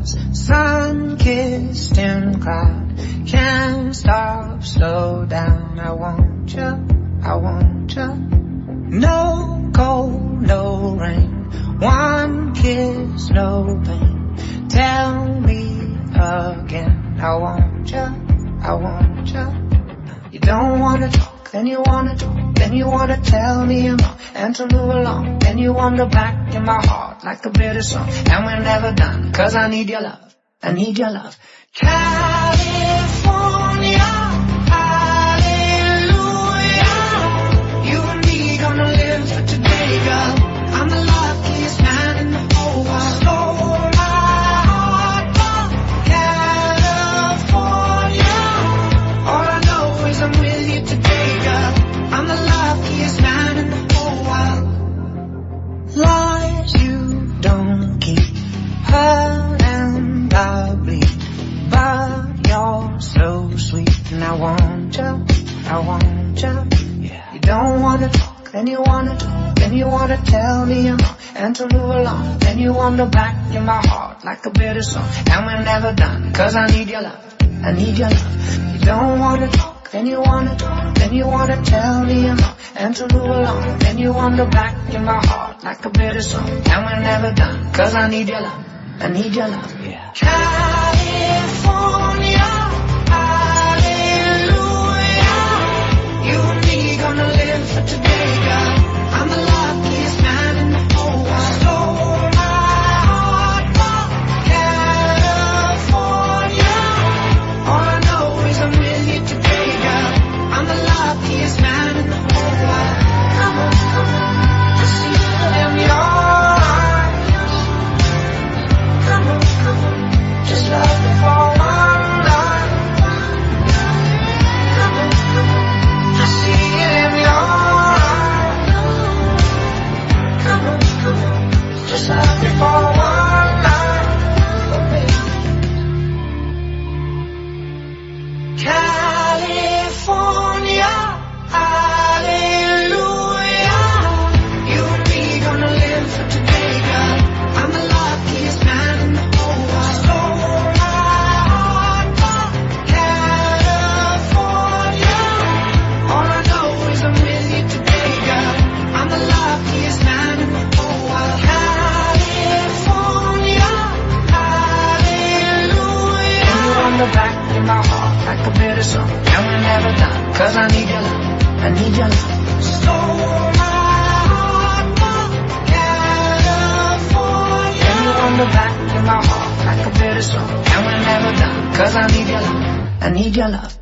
stars, sun-kissed in cloud. Can't stop, slow down. I want you, I want you. No cold, no rain. One kiss, no pain. Tell me again. I want you, I want you. You don't wanna talk, then you wanna talk, then you wanna tell me more and to move along. Then you wander back in my heart like a bitter song. And we're never done, 'cause I need your love, I need your love. California, hallelujah. You and me gonna live for today, girl. I'm the luckiest man in the whole world. Stole my heart from California. All I know is I'm with you today, girl. I'm the luckiest man in the whole world. Lies you don't keep, hurt and I bleed, but you're so sweet. And I want you, I want you. Yeah. You don't wanna talk, then you wanna talk, then you wanna tell me more and to move along. Then you wander back in my heart like a bitter song. And we're never done, 'cause I need your love, I need your love. You don't wanna talk, then you wanna talk, then you wanna tell me more and to move along. Then you wander back in my heart like a bitter song. And we're never done, 'cause I need your love, I need your love. Yeah. California, hallelujah. You and me gonna live for today, girl. I'm the luckiest man in the whole world. Stole my heart from California. All I know is I'm with you today, girl. I'm the luckiest man in the whole world. Come on, I see it in your eyes. Come on, just love me for one night. Come on, I see it in your eyes. Come on, just love me for one night. California, hallelujah. You and me gonna live for today, girl. I'm the luckiest man in the whole world. Stole my heart from California. All I know is I'm with you today, girl. I'm the luckiest man in the whole world. California, hallelujah. And you wander back in my heart like a bitter song. And we're never done, 'cause I need your love, I need your love. Stole my heart from California. And you wander back in my heart like a bitter song. And we're never done, 'cause I need your love, I need your love.